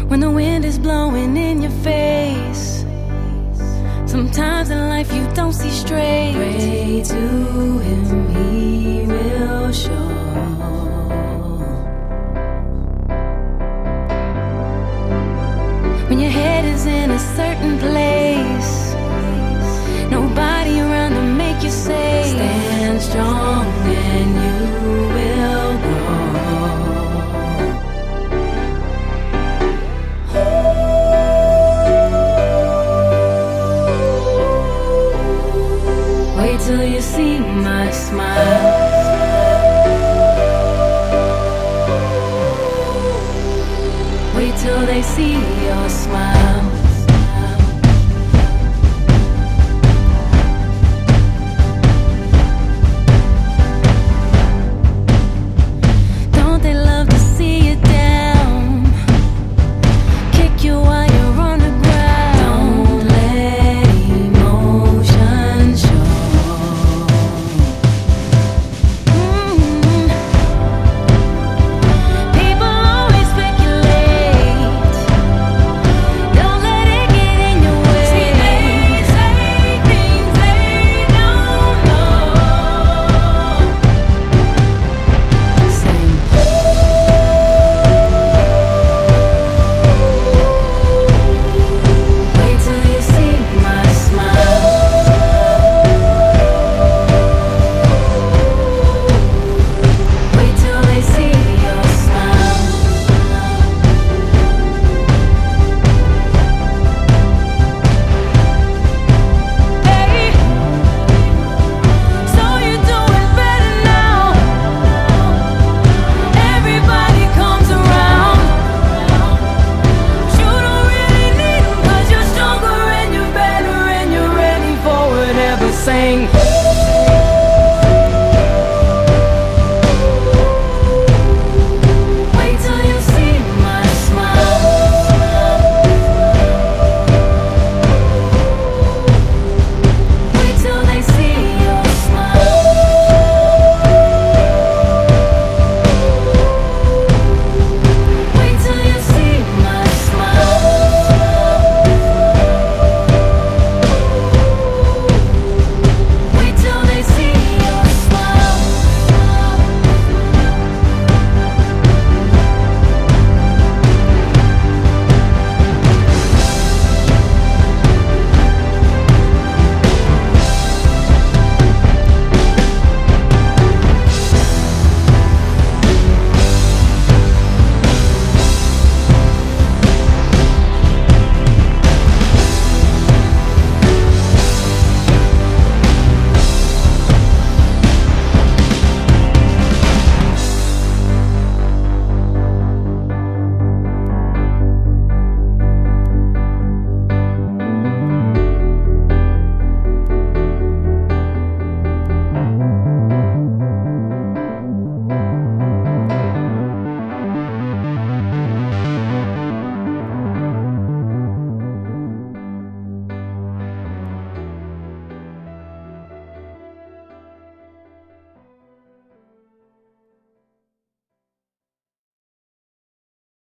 when the wind is blowing in your face. Sometimes in life you don't see straight. Pray to him, he will show. When your head is in a certain place, nobody around to make you safe. Stand strong and you will grow. Wait till you see my smile. Wait till they see your smile.